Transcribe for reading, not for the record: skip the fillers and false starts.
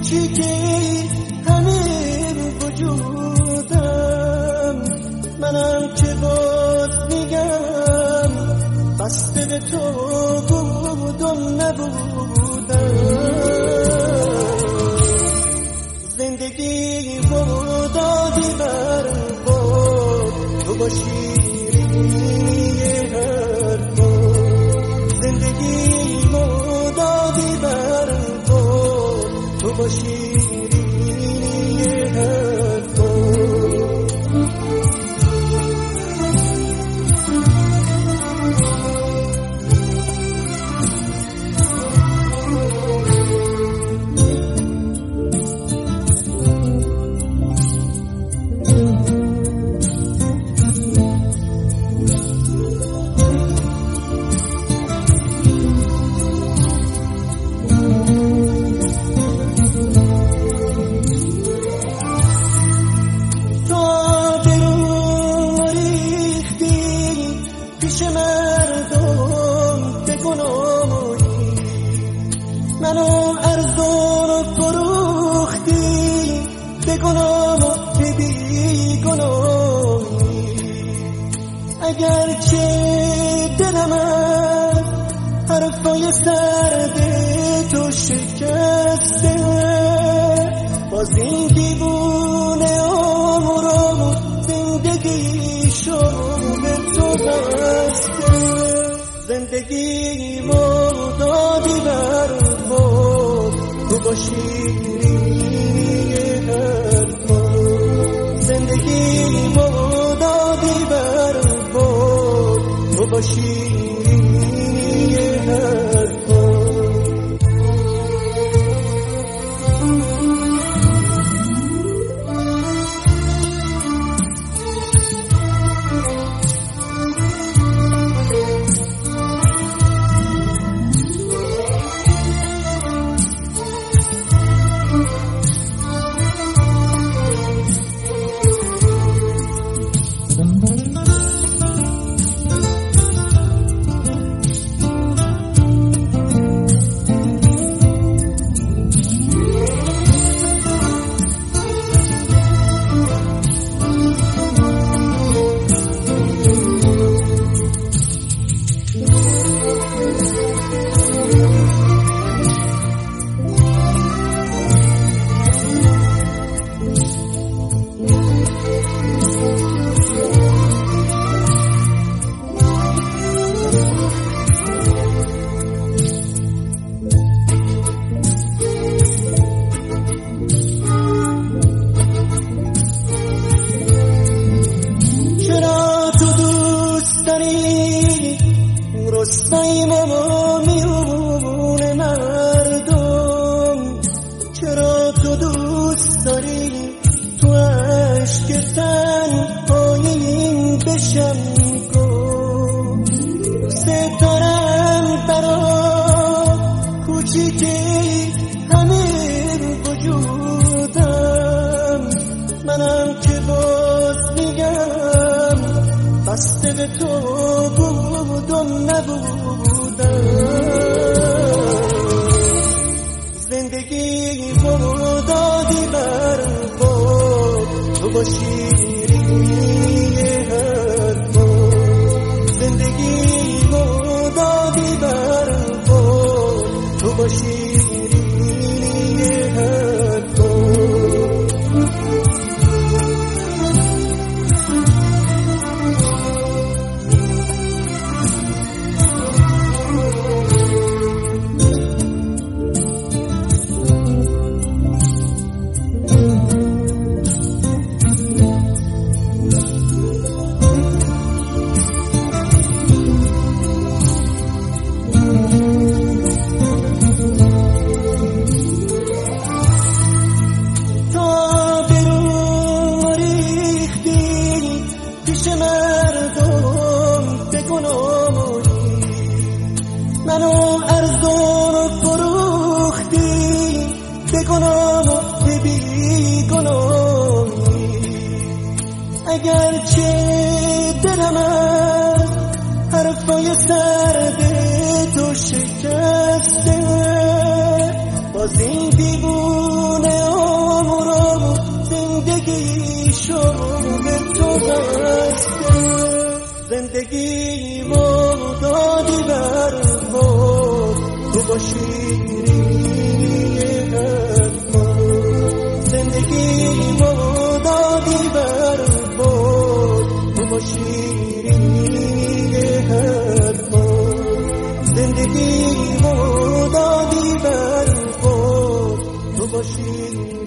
کوچیکی همه وجودم، منم که باز میگم بسته به تو بودم نبودم. زندگی رو دادی بر خود، تو با شیرینی حرفات. زندگی رو دادی بر خود، تو با شیرینی حرفات. منو ارزون و فروختی به گناه و به بیگناهی. اگرچه دلم از حرفای سرد تو شکسته، باز این دیوونه عمرم زندگیشو به تو بسته. زندگی ما دادی بر خود، تو با شیرینی حرفات. زندگی ما دادی بر خود، تو با شیرینی حرفات. رستای ما میونه مردم، چرا تو دوست داری تو عشق تنهای این بشم کن. ستارم برا کوچیکی همه وجودم، منم که باز میگم بسته به تو بودم نبودم. زندگی رو دادی بر خود، تو با شیرینی حرفات. زندگی رو دادی بر خود، تو با شیرینی حرفات. منو ارزون و فروختی به گناه و به بیگناهی. اگرچه دلم از حرفای سرد تو شکسته، باز این دیوونه باشی